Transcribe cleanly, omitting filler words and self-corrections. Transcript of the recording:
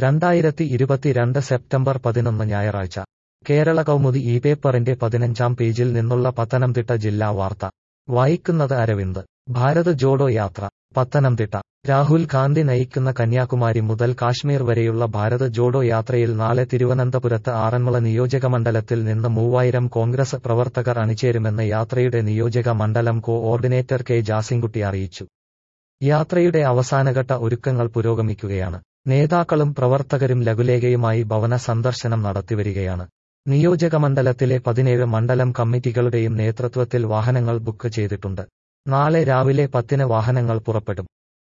2022 September 11 ഞായറാഴ്ച കേരള കൗമുദി ഈ പേപ്പറിന്റെ 15-ാം പേജിൽ നിന്നുള്ള പത്തനംതിട്ട ജില്ലാ വാർത്ത വായിക്കുന്നത് അരവിന്ദ്. ഭാരത് ജോഡോ യാത്ര പത്തനംതിട്ട. രാഹുൽ ഗാന്ധി നയിക്കുന്ന കന്യാകുമാരി മുതൽ കാശ്മീർ വരെയുള്ള ഭാരത് ജോഡോ യാത്രയിൽ നാളെ തിരുവനന്തപുരത്ത് ആറന്മുള നിയോജകമണ്ഡലത്തിൽ നിന്ന് 3000 കോൺഗ്രസ് പ്രവർത്തകർ അണിചേരുമെന്ന് യാത്രയുടെ നിയോജക മണ്ഡലം കോ-ഓർഡിനേറ്റർ കെ ജാസിൻകുട്ടി അറിയിച്ചു. യാത്രയുടെ അവസാനഘട്ട ഒരുക്കങ്ങൾ പുരോഗമിക്കുകയാണ്. നേതാക്കളും പ്രവർത്തകരും ലഘുലേഖയുമായി ഭവന സന്ദർശനം നടത്തിവരികയാണ്. നിയോജകമണ്ഡലത്തിലെ 17 മണ്ഡലം കമ്മിറ്റികളുടെയും നേതൃത്വത്തിൽ വാഹനങ്ങൾ ബുക്ക് ചെയ്തിട്ടുണ്ട്. നാളെ രാവിലെ 10-ന് വാഹനങ്ങൾ പുറപ്പെടും.